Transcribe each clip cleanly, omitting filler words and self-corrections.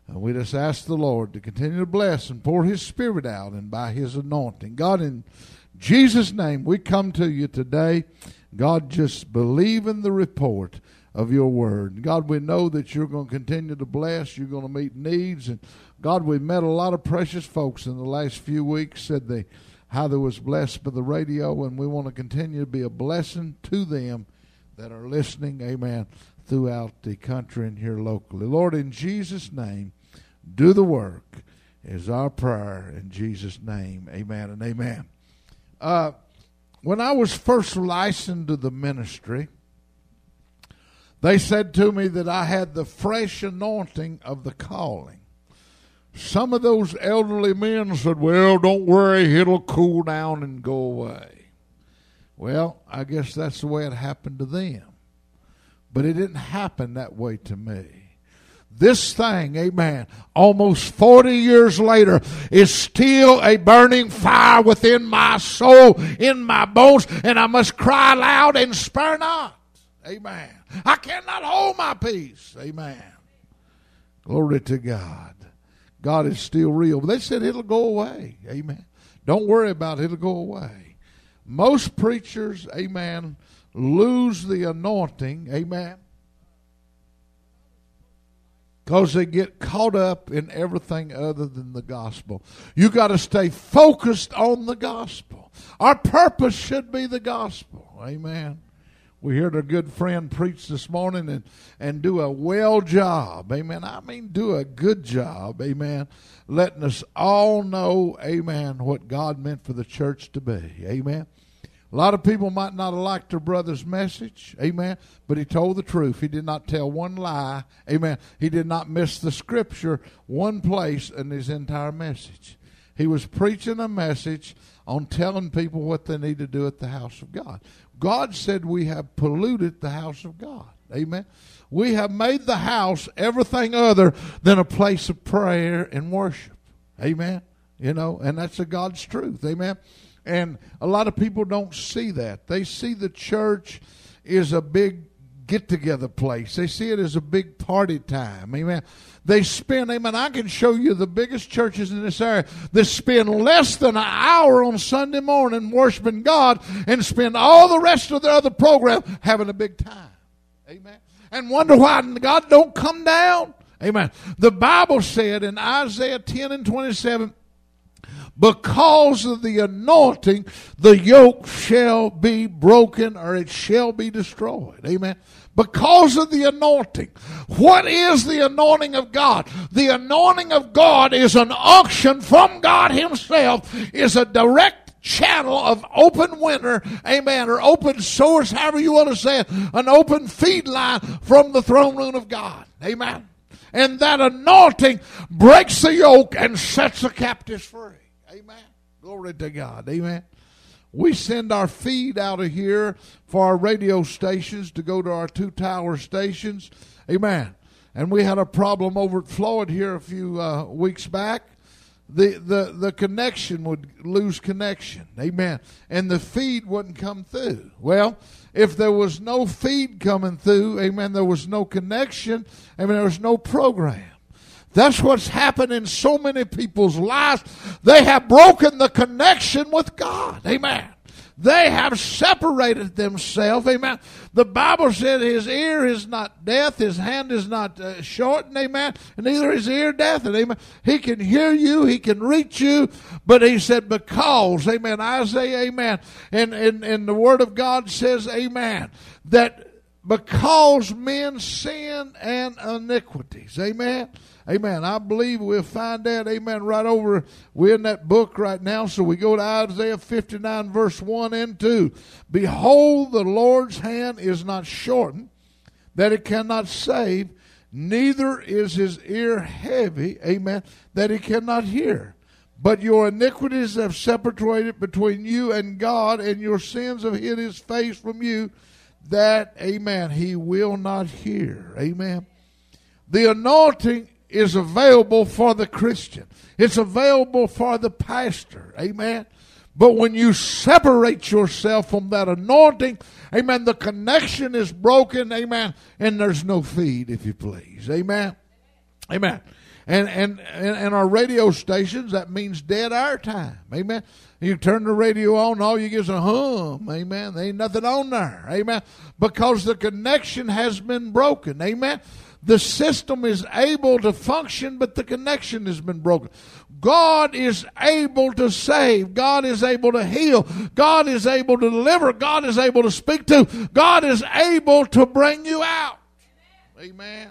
And we just ask the Lord to continue to bless and pour His Spirit out and by His anointing. God, in Jesus' name, we come to you today. God, just believe in the report of your word. God, we know that you're going to continue to bless. You're going to meet needs. And God, we've met a lot of precious folks in the last few weeks, said how they was blessed by the radio, and we want to continue to be a blessing to them that are listening, amen, throughout the country and here locally. Lord, in Jesus' name, do the work is our prayer in Jesus' name. Amen and amen. When I was first licensed to the ministry, they said to me that I had the fresh anointing of the calling. Some of those elderly men said, well, don't worry, it'll cool down and go away. Well, I guess that's the way it happened to them. But it didn't happen that way to me. This thing, amen, almost 40 years later, is still a burning fire within my soul, in my bones, and I must cry loud and spare not. Amen. I cannot hold my peace. Amen. Glory to God. God is still real. But they said it'll go away. Amen. Don't worry about it. It'll go away. Most preachers, amen, lose the anointing. Amen. Because they get caught up in everything other than the gospel. You got to stay focused on the gospel. Our purpose should be the gospel. Amen. We heard our good friend preach this morning and do a well job. Amen. I mean, do a good job. Amen. Letting us all know, amen, what God meant for the church to be. Amen. A lot of people might not have liked their brother's message, amen, but he told the truth. He did not tell one lie, amen. He did not miss the scripture one place in his entire message. He was preaching a message on telling people what they need to do at the house of God. God said we have polluted the house of God, amen. We have made the house everything other than a place of prayer and worship, amen. You know, and that's God's truth, amen. And a lot of people don't see that. They see the church is a big get-together place. They see it as a big party time. Amen. They spend, amen, I can show you the biggest churches in this area that spend less than an hour on Sunday morning worshiping God and spend all the rest of their other program having a big time. Amen. And wonder why God don't come down. Amen. The Bible said in Isaiah 10 and 27, because of the anointing, the yoke shall be broken or it shall be destroyed. Amen. Because of the anointing. What is the anointing of God? The anointing of God is an unction from God Himself, is a direct channel of open window, amen, or open source, however you want to say it, an open feed line from the throne room of God. Amen. And that anointing breaks the yoke and sets the captives free. Amen. Glory to God. Amen. We send our feed out of here for our radio stations to go to our 2 tower stations. Amen. And we had a problem over at Floyd here a few weeks back. The connection would lose connection. Amen. And the feed wouldn't come through. Well, if there was no feed coming through, amen, there was no connection. Amen, there was no program. That's what's happened in so many people's lives. They have broken the connection with God. Amen. They have separated themselves. Amen. The Bible said His ear is not deaf, His hand is not shortened. Amen. And neither is His ear deafened. Amen. He can hear you. He can reach you. But He said because, amen, Isaiah, amen. And the Word of God says, amen, that because men sin and iniquities. Amen. Amen. I believe we'll find that, amen, right over. We're in that book right now, so we go to Isaiah 59, verse 1 and 2. Behold, the Lord's hand is not shortened, that it cannot save, neither is His ear heavy, amen, that He cannot hear. But your iniquities have separated between you and God, and your sins have hid His face from you, that, amen, He will not hear. Amen. The anointing is available for the Christian. It's available for the pastor. Amen. But when you separate yourself from that anointing, amen, the connection is broken. Amen. And there's no feed, if you please. Amen. Amen. And our radio stations, that means dead air time. Amen. You turn the radio on, all you get is a hum. Amen. There ain't nothing on there. Amen. Because the connection has been broken. Amen. The system is able to function, but the connection has been broken. God is able to save. God is able to heal. God is able to deliver. God is able to speak to. God is able to bring you out. Amen.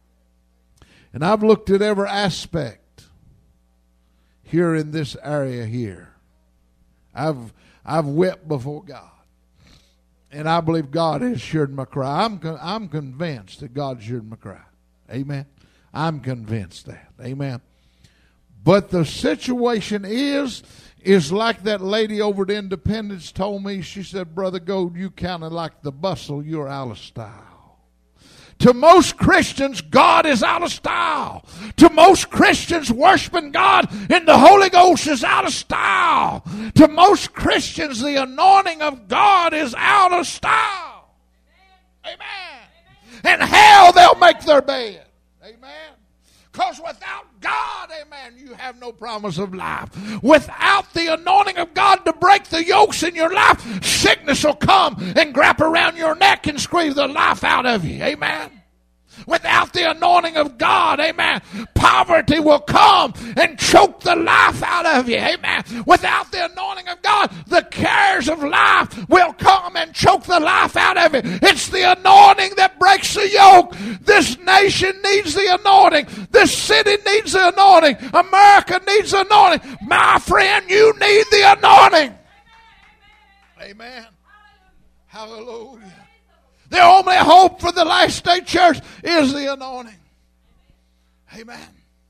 And I've looked at every aspect here in this area here. I've wept before God. And I believe God has heard my cry. I'm convinced that God's heard my cry. Amen. I'm convinced that. Amen. But the situation is like that lady over at Independence told me. She said, Brother Gold, you kind of like the bustle. You're out of style. To most Christians, God is out of style. To most Christians, worshiping God in the Holy Ghost is out of style. To most Christians, the anointing of God is out of style. Amen. And hell, they'll make their bed. Amen. Because without God, amen, you have no promise of life. Without the anointing of God to break the yokes in your life, sickness will come and grab around your neck and squeeze the life out of you. Amen. Without the anointing of God, amen, poverty will come and choke the life out of you. Amen. Without the anointing of God, the cares of life will come and choke the life out of it. It's the anointing that breaks the yoke. This nation needs the anointing. This city needs the anointing. America needs the anointing. My friend, you need the anointing. Amen. Hallelujah. The only hope for the last day church is the anointing. Amen.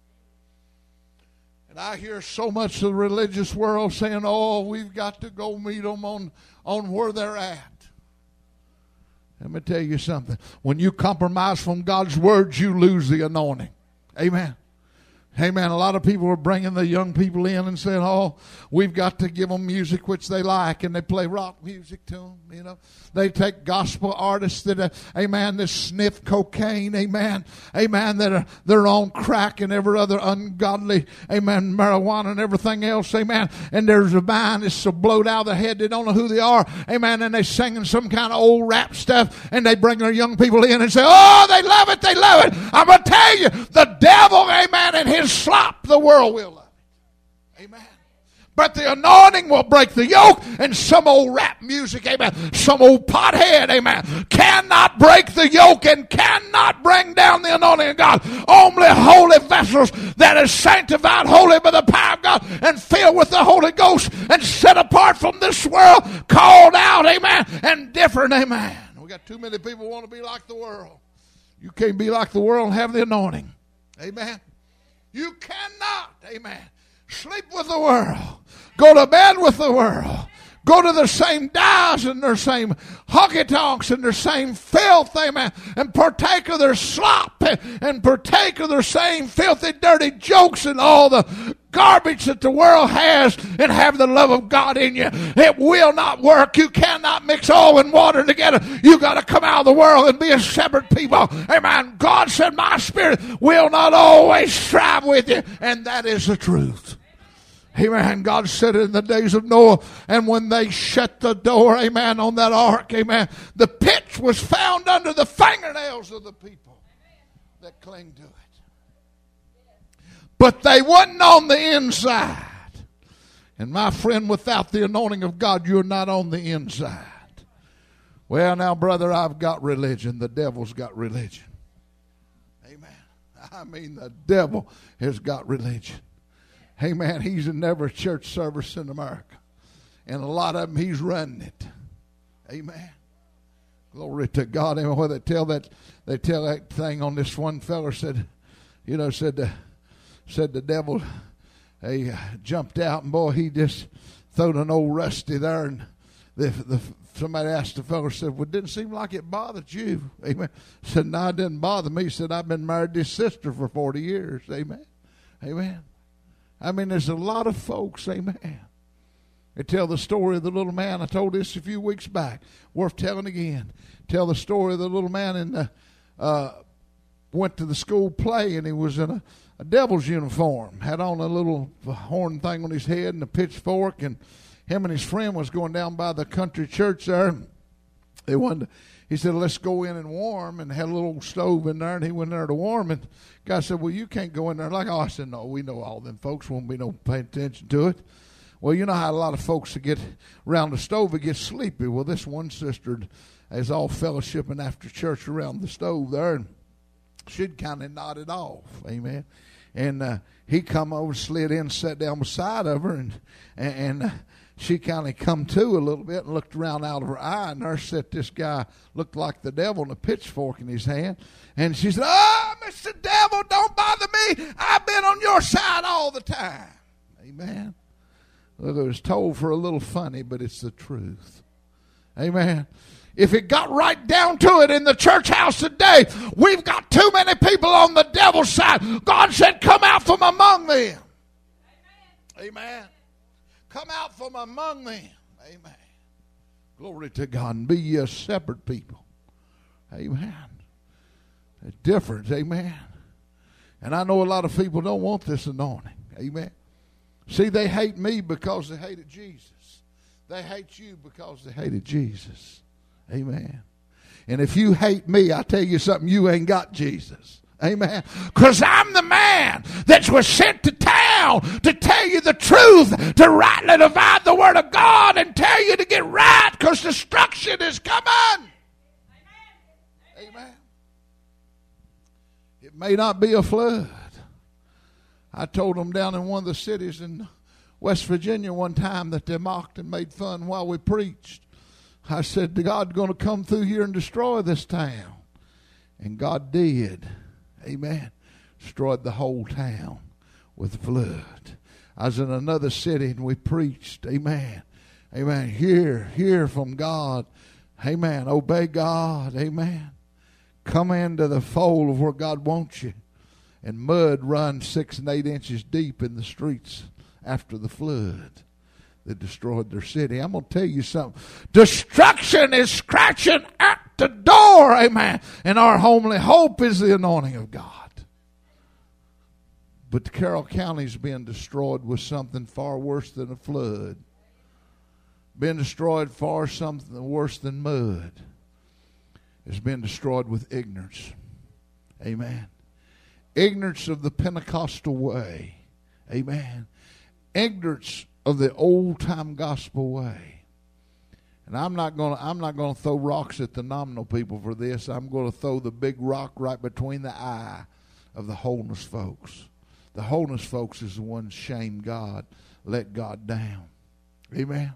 And I hear so much of the religious world saying, oh, we've got to go meet them on where they're at. Let me tell you something. When you compromise from God's words, you lose the anointing. Amen. Amen. A lot of people are bringing the young people in and saying, oh, we've got to give them music which they like, and they play rock music to them, you know. They take gospel artists that, amen, that sniff cocaine, amen, that they're on crack and every other ungodly, amen, marijuana and everything else, amen. And there's a mind that's so blowed out of their head they don't know who they are, amen, and they're singing some kind of old rap stuff, and they bring their young people in and say, oh, they love it, they love it. I'm going to tell you, the devil, amen, and his slop, the world will love it. Amen. But the anointing will break the yoke, and some old rap music, amen, some old pothead, amen, cannot break the yoke and cannot bring down the anointing of God. Only holy vessels that are sanctified, holy by the power of God, and filled with the Holy Ghost, and set apart from this world, called out, amen, and different, amen. We got too many people who want to be like the world. You can't be like the world and have the anointing. Amen. You cannot, amen, sleep with the world, go to bed with the world, go to the same dives and their same honky-tonks and their same filth, amen, and partake of their slop and partake of their same filthy, dirty jokes and all the garbage that the world has, and have the love of God in you. It will not work. You cannot mix oil and water together. You got to come out of the world and be a separate people. Amen. God said, my spirit will not always strive with you, and that is the truth. Amen. God said it in the days of Noah, and when they shut the door, amen, on that ark, amen, the pitch was found under the fingernails of the people that cling to it. But they wasn't on the inside. And my friend, without the anointing of God, you're not on the inside. Well, now, brother, I've got religion. The devil's got religion. Amen. I mean, the devil has got religion. Amen. He's in every church service in America. And a lot of them, he's running it. Amen. Glory to God. And where they tell that thing on this one feller said the devil, he jumped out, and boy, he just throwed an old rusty there, and somebody asked the fellow, said, well, it didn't seem like it bothered you. Amen. Said, no, it didn't bother me. Said, I've been married to his sister for 40 years. Amen. Amen. I mean, there's a lot of folks, amen. They tell the story of the little man. I told this a few weeks back. Worth telling again. Tell the story of the little man in went to the school play, and he was in a devil's uniform, had on a little horn thing on his head and a pitchfork, and him and his friend was going down by the country church there. He said, let's go in and warm, and had a little stove in there, and he went there to warm, and the guy said, well, you can't go in there. Like, I said, no, we know all them folks won't be no paying attention to it. Well, you know how a lot of folks that get around the stove, they get sleepy. Well, this one sister is all fellowshipping after church around the stove there, and she'd kind of nodded off, amen. And he come over, slid in, sat down beside of her, and she kind of come to a little bit and looked around out of her eye, and there sat this guy, looked like the devil, and a pitchfork in his hand. And she said, oh, Mr. Devil, don't bother me. I've been on your side all the time. Amen. Well, it was told for a little funny, but it's the truth. Amen. If it got right down to it in the church house today, we've got too many people on the devil's side. God said, come out from among them. Amen. Come out from among them. Amen. Glory to God. And be ye a separate people. Amen. It's different. Amen. And I know a lot of people don't want this anointing. Amen. See, they hate me because they hated Jesus. They hate you because they hated Jesus. Amen. And if you hate me, I tell you something, you ain't got Jesus. Amen. Because I'm the man that was sent to town to tell you the truth, to rightly divide the word of God and tell you to get right, because destruction is coming. Amen. It may not be a flood. I told them down in one of the cities in West Virginia one time that they mocked and made fun while we preached. I said, God's going to come through here and destroy this town. And God did. Amen. Destroyed the whole town with flood. I was in another city and we preached. Amen. Amen. Hear from God. Amen. Obey God. Amen. Come into the fold of where God wants you. And mud runs 6 and 8 inches deep in the streets after the flood that destroyed their city. I'm going to tell you something. Destruction is scratching at the door. Amen. And our only hope is the anointing of God. But Carroll County's been destroyed with something far worse than a flood. Been destroyed far something worse than mud. It's been destroyed with ignorance. Amen. Ignorance of the Pentecostal way. Amen. Ignorance of the old-time gospel way. And I'm not going to throw rocks at the nominal people for this. I'm going to throw the big rock right between the eye of the wholeness folks. The wholeness folks is the ones shame God, let God down. Amen.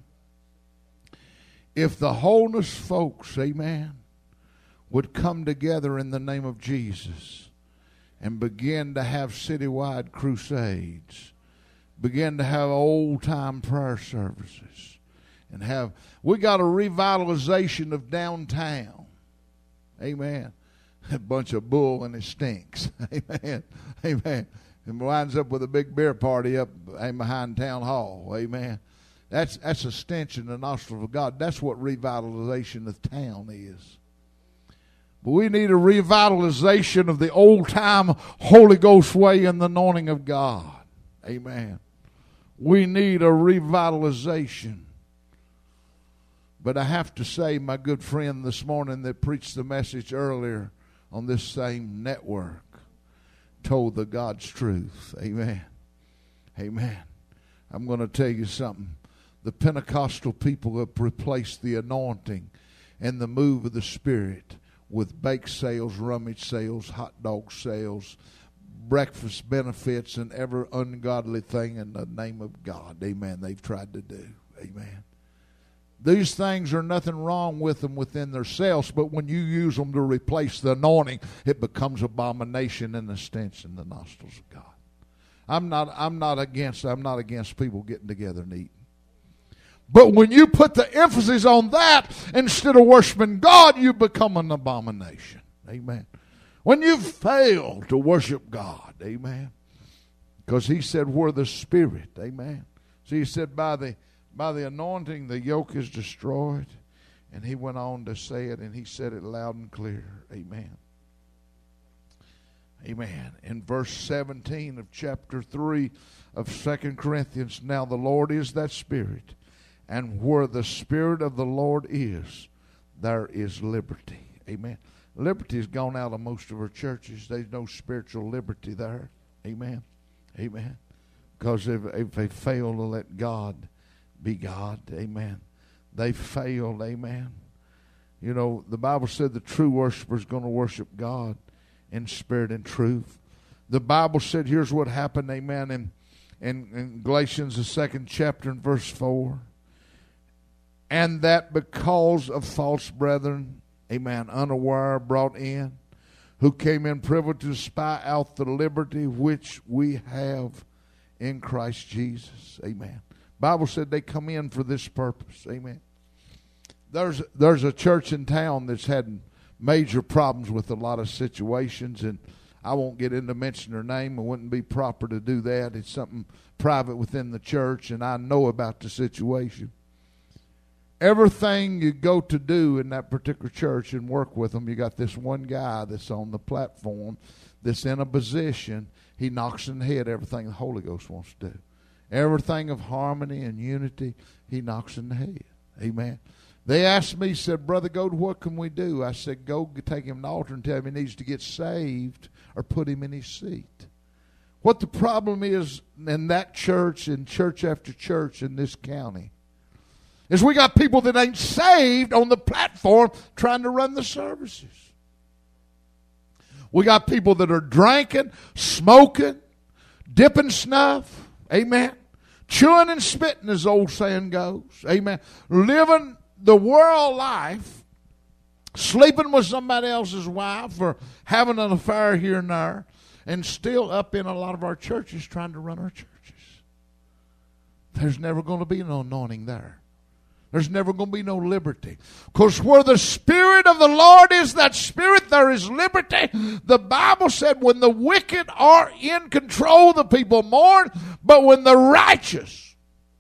If the wholeness folks, amen, would come together in the name of Jesus and begin to have citywide crusades, begin to have old-time prayer services, and we got a revitalization of downtown. Amen. A bunch of bull and it stinks. Amen. Amen. And winds up with a big beer party up behind town hall. Amen. That's a stench in the nostrils of God. That's what revitalization of town is. But we need a revitalization of the old-time Holy Ghost way and the anointing of God. Amen. We need a revitalization. But I have to say, my good friend this morning that preached the message earlier on this same network told the God's truth. Amen. Amen. I'm going to tell you something. The Pentecostal people have replaced the anointing and the move of the Spirit with bake sales, rummage sales, hot dog sales, breakfast benefits, and every ungodly thing in the name of God. Amen. They've tried to do. Amen. These things are nothing wrong with them within themselves, but when you use them to replace the anointing, it becomes abomination and a stench in the nostrils of God. I'm not against people getting together and eating. But when you put the emphasis on that instead of worshiping God, you become an abomination. Amen. When you fail to worship God, amen. Because he said, where the Spirit, amen. So he said, by the anointing, the yoke is destroyed. And he went on to say it, and he said it loud and clear. Amen. Amen. In verse 17 of chapter 3 of 2 Corinthians, now the Lord is that Spirit, and where the Spirit of the Lord is, there is liberty. Amen. Liberty has gone out of most of our churches. There's no spiritual liberty there. Amen. Amen. Because if they fail to let God be God, amen, they failed, amen. You know, the Bible said the true worshiper is going to worship God in spirit and truth. The Bible said, here's what happened, amen, in Galatians, the 2nd chapter, and verse 4. And that because of false brethren, amen, unaware brought in, who came in privy to spy out the liberty which we have in Christ Jesus. Amen. Bible said they come in for this purpose. Amen. There's a church in town that's had major problems with a lot of situations, and I won't get into mentioning their name. It wouldn't be proper to do that. It's something private within the church, and I know about the situation. Everything you go to do in that particular church and work with them, you got this one guy that's on the platform that's in a position, he knocks in the head everything the Holy Ghost wants to do. Everything of harmony and unity, he knocks in the head. Amen. They asked me, said, Brother Gold, what can we do? I said, go take him to the altar and tell him he needs to get saved or put him in his seat. What the problem is in that church and church after church in this county is we got people that ain't saved on the platform trying to run the services. We got people that are drinking, smoking, dipping snuff, amen, chewing and spitting, as the old saying goes, amen, living the world life, sleeping with somebody else's wife or having an affair here and there, and still up in a lot of our churches trying to run our churches. There's never going to be no anointing there. There's never going to be no liberty. Because where the Spirit of the Lord is, that Spirit, there is liberty. The Bible said when the wicked are in control, the people mourn. But when the righteous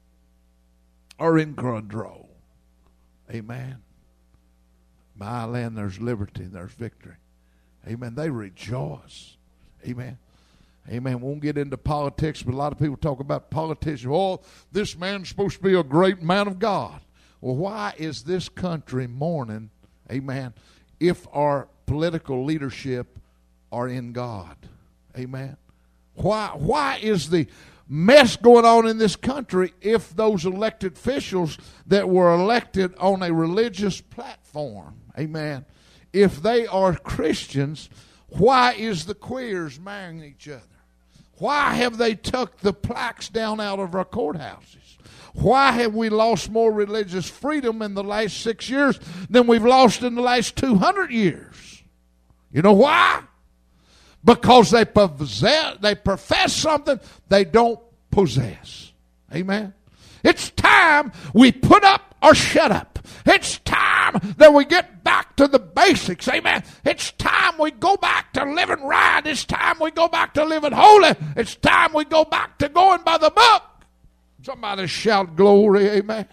are in control, amen, my land, there's liberty and there's victory. Amen. They rejoice. Amen. Amen. We won't get into politics, but a lot of people talk about politicians. Oh, this man's supposed to be a great man of God. Well, why is this country mourning, amen, if our political leadership are in God? Amen. Why is the mess going on in this country if those elected officials that were elected on a religious platform, amen, if they are Christians, why is the queers marrying each other? Why have they took the plaques down out of our courthouses? Why have we lost more religious freedom in the last 6 years than we've lost in the last 200 years? You know why? Because they profess something they don't possess. Amen? It's time we put up or shut up. It's time that we get back to the basics. Amen? It's time we go back to living right. It's time we go back to living holy. It's time we go back to going by the book. Somebody shout glory, amen.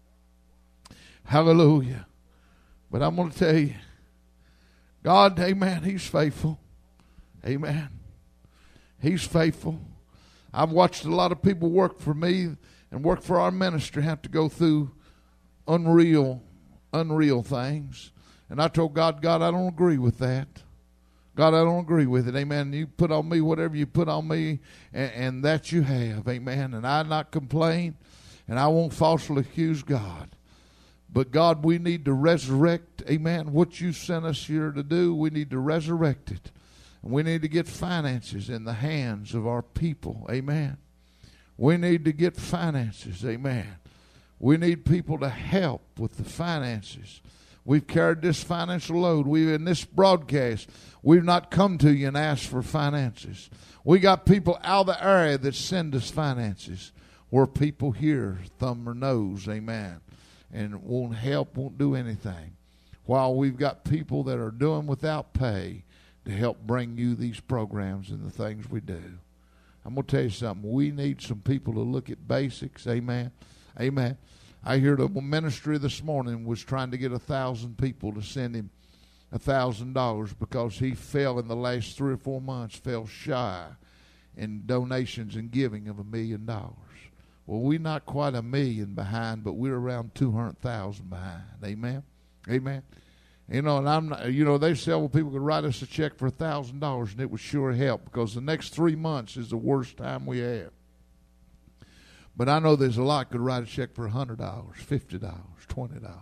Hallelujah. But I'm going to tell you, God, amen, He's faithful. Amen. He's faithful. I've watched a lot of people work for me and work for our ministry have to go through unreal things. And I told God, I don't agree with that. God, I don't agree with it. Amen. You put on me whatever you put on me, and that you have. Amen. And I not complain, and I won't falsely accuse God. But God, we need to resurrect, amen, what you sent us here to do. We need to resurrect it. And we need to get finances in the hands of our people. Amen. We need to get finances. Amen. We need people to help with the finances. We've carried this financial load. In this broadcast, we've not come to you and asked for finances. We got people out of the area that send us finances where people here thumb their nose, amen, and won't help, won't do anything. While we've got people that are doing without pay to help bring you these programs and the things we do. I'm going to tell you something. We need some people to look at basics, amen, amen. I heard a ministry this morning was trying to get 1,000 people to send him $1,000 because he fell in the last 3 or 4 months, fell shy in donations and giving of $1 million. Well, we're not quite $1 million behind, but we're around 200,000 behind. Amen. Amen. You know, and I'm not, you know, they say, well, people could write us a check for $1,000 and it would sure help, because the next 3 months is the worst time we have. But I know there's a lot could write a check for $100, $50, $20.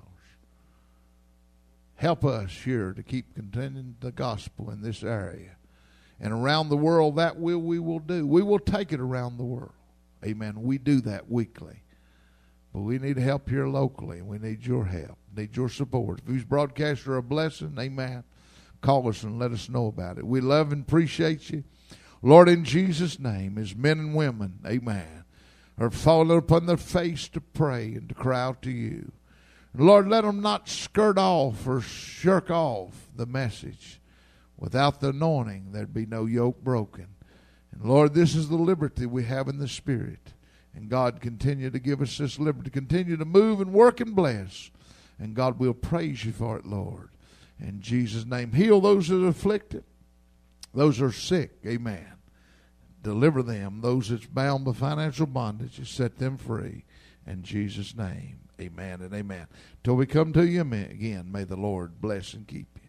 Help us here to keep continuing the gospel in this area. And around the world, that we will do. We will take it around the world. Amen. We do that weekly. But we need help here locally. We need your help. Need your support. If these broadcasts are a blessing, amen, call us and let us know about it. We love and appreciate you. Lord, in Jesus' name, as men and women, amen, are falling upon their face to pray and to cry out to you. Lord, let them not skirt off or shirk off the message. Without the anointing, there'd be no yoke broken. And Lord, this is the liberty we have in the Spirit. And God, continue to give us this liberty. Continue to move and work and bless. And God, we'll praise you for it, Lord. In Jesus' name, heal those that are afflicted. Those that are sick, amen. Deliver them. Those that's bound by financial bondage, set them free. In Jesus' name, amen and amen. Till we come to you again, may the Lord bless and keep you.